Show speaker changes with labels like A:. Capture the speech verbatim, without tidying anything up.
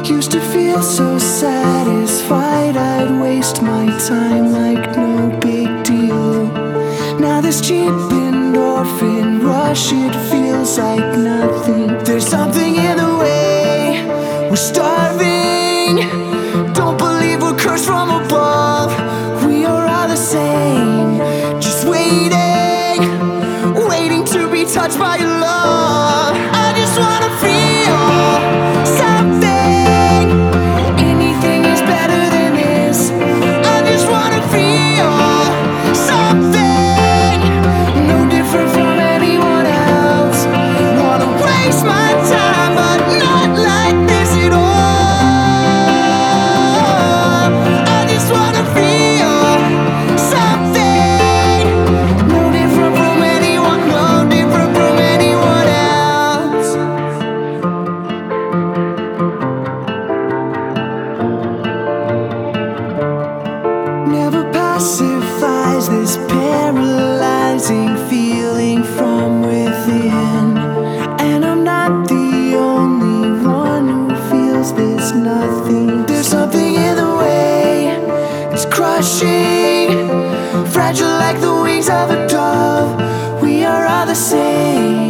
A: Used to feel so satisfied, I'd waste my time like no big deal. Now this cheap endorphin rush, it feels like nothing. There's something in the way we're starving. Don't believe we're cursed from above. We are all the same, just waiting, waiting to be touched by your love. I just wanna feel something. Anything is better than this. I just wanna feel something, no different from anyone else. Wanna waste my time, but not like this at all. I just wanna feel something, no different from anyone, no different from anyone else. Never pacifies this paralyzing feeling from within. And I'm not the only one who feels this nothing. There's something in the way, it's crushing, fragile like the wings of a dove. We are all the same.